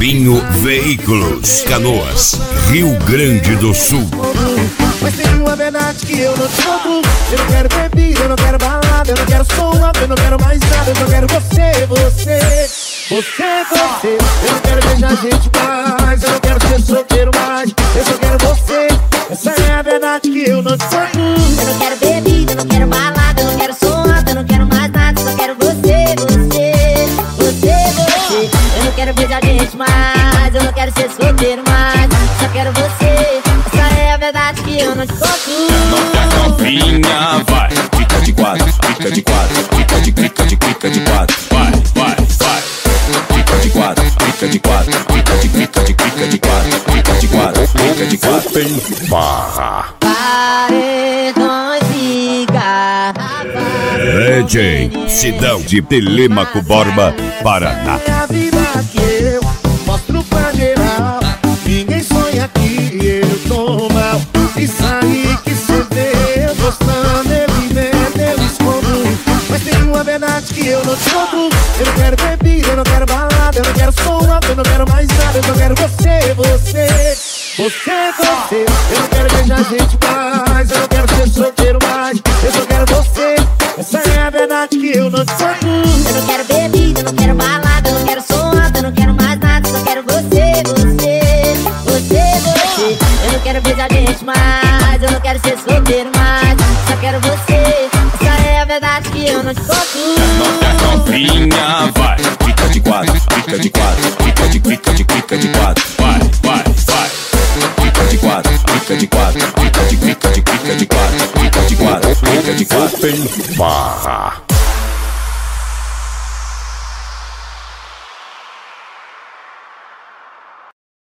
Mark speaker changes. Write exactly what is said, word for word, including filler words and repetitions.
Speaker 1: Paulinho Veículos, Canoas, Rio Grande do Sul.
Speaker 2: Mas tem uma verdade que eu não te conto. Eu não quero bebida, eu não quero balada, eu não quero som, eu não quero mais nada. Eu só quero você, você, você, você. Eu não quero beijar gente mais, eu não quero ser solteiro mais. Eu só quero você, essa é a verdade que eu não te conto.
Speaker 3: Eu não quero bebida, eu não quero balada, eu não quero som, eu não quero mais nada. Eu só quero você, você, você, você. Eu não quero beijar gente mais, eu não quero ser solteiro mais. Só quero você, essa é a verdade que eu não te conto.
Speaker 4: Nossa novinha, vai, fica de quatro, fica de quatro, fica de clica de clica de quatro, vai, vai, vai. Fica de quatro, fica de quatro, fica de clica de clica de quatro, fica de quatro, fica de quatro.
Speaker 1: Tem barra.
Speaker 3: Paredões fica
Speaker 1: D J Sidão de Telêmaco Borba, Paraná.
Speaker 2: Minha vida que eu mostro pra geral. Ninguém sonha aqui, eu tô mal. Isso aí que cê vê, eu gostando, ele vendo, eu escondo. Mas tem uma verdade que eu não te conto. Eu não quero bebida, eu não quero balada, eu não quero som, eu não quero mais nada. Eu só quero você, você, você, você. Eu não quero beijar gente mais, eu não quero ser solteiro mais. Eu só quero você, essa é a verdade que eu não te conto.
Speaker 3: Eu não quero bebida, eu não quero balada, eu não quero som, eu não quero mais nada. Só quero você, você, você, você. Eu não quero beijar gente mais, eu não quero ser solteiro mais. Só quero você, essa é a verdade que eu não te conto.
Speaker 4: Nossa novinha, vai, fica de quatro, fica de quatro, fica de clica de clica de quatro, vai, vai, vai. Fica de quatro, fica de quatro, fica de clica de clica de quatro, fica de quatro, fica de quatro.
Speaker 1: Tem barra.